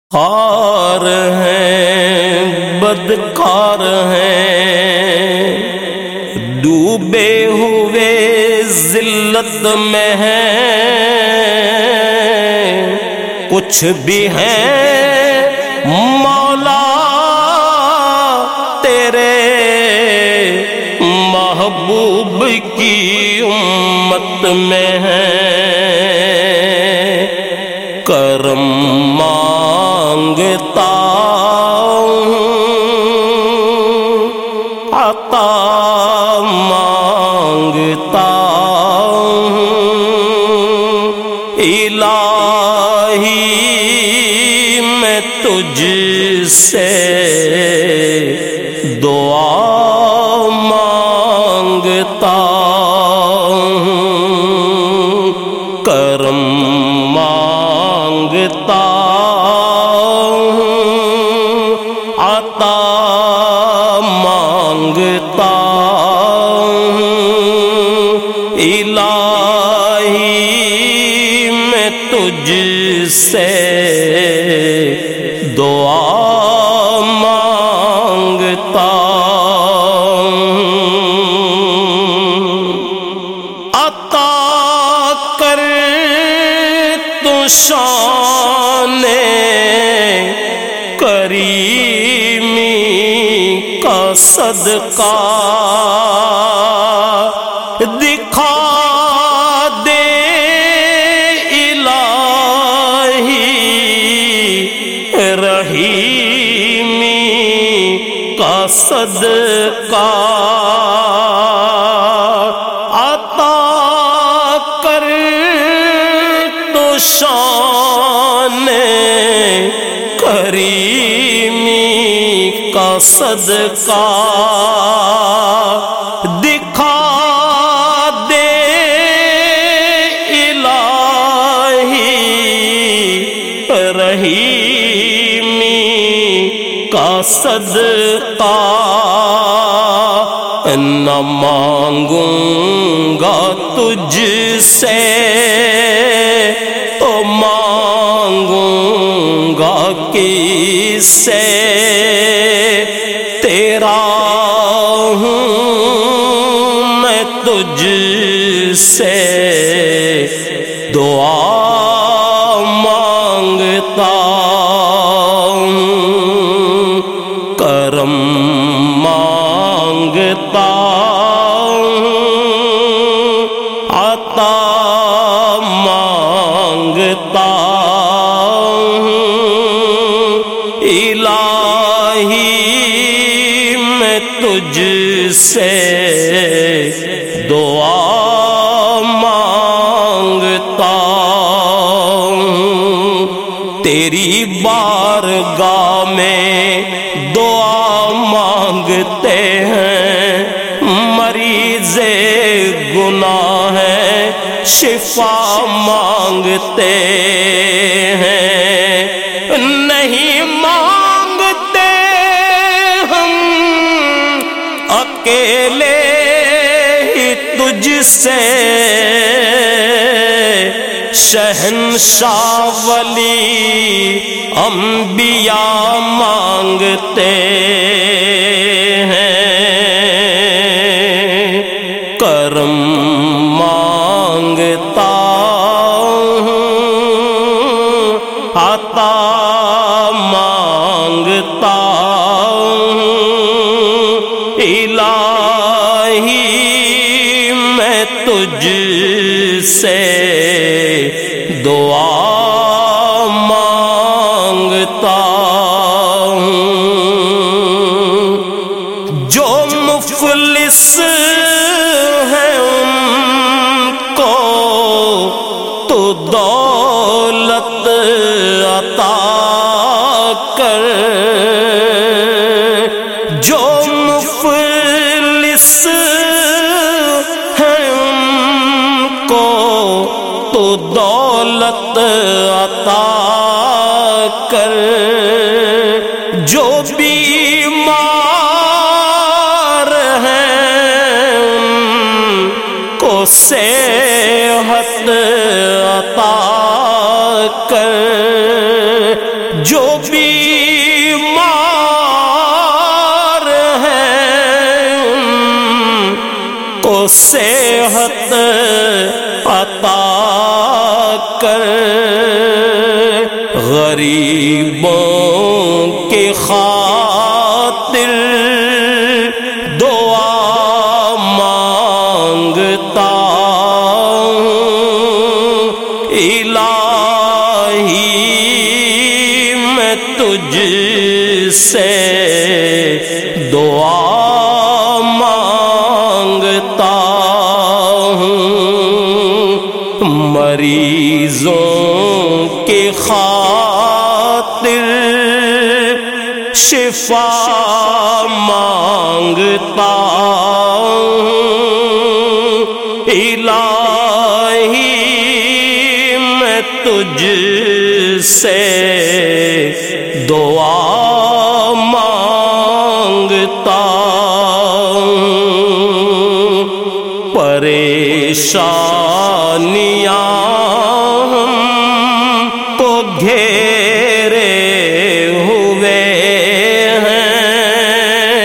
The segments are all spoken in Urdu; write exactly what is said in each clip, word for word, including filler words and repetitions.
خار ہیں بدکار ہیں، ڈوبے ہوئے ذلت میں ہیں، کچھ بھی ہیں مولا تیرے محبوب کی امت میں ہیں، کرم مانگتا ہوں، عطا مانگتا ہوں، الہی میں تجھ سے دعا مانگتا ہوں، کرم مانگتا ہوں، عطا مانگتا ہوں، الہی میں تجھ سے دعا مانگتا ہوں، عطا کر تو شان کریمی کا صدقہ، دکھا دے الہی رحیمی کا صدقہ، عطا کر تو شان کریمی کا صدقہ، دکھا دے الہی رحیمی کا صدقہ، نہ مانگوں گا تجھ سے تو مانگوں گا کس سے، تیرا ہوں میں تجھ سے دعا مانگتا ہوں، کرم مانگتا ہوں، عطا مانگتا ہوں، الہی میں تجھ سے دعا مانگتا ہوں، تیری بارگاہ میں دعا مانگتے ہیں، مریض گناہ ہے شفا مانگتے ہیں، نہیں مانگتے ہم اکیلے ہی تجھ سے، شہنشاہ ولی انبیاء مانگتے ہیں، کرم مانگتا ہوں، عطا مانگتا ہوں، الہی میں تجھ سے دعا مانگتا ہوں، جو مفلس ہیں ان کو تو دولت عطا کر، جو مفلس ہیں ان کو تو دولت عطا کر، جو بیمار ہیں ان کو صحت عطا کر، جو بیمار ہیں ان کو صحت عطا کر، غریبوں کی خاطر دعا مانگتا ہوں، الہی میں تجھ سے دعا مانگتا ہوں، مریضوں کی خاطر شفا مانگتا ہوں، الہی میں تجھ سے دعا مانگتا ہوں، پریشانیاں ہم کو گھیرے ہوئے ہیں،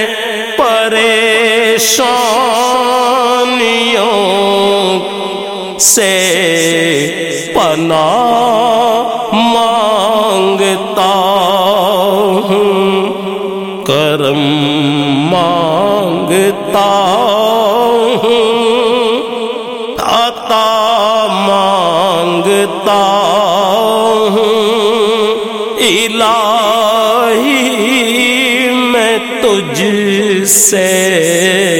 پریشانیوں سے پناہ مانگتا ہوں، کرم مانگتا ہوں، عطا مانگتا ہوں، الہی میں تجھ سے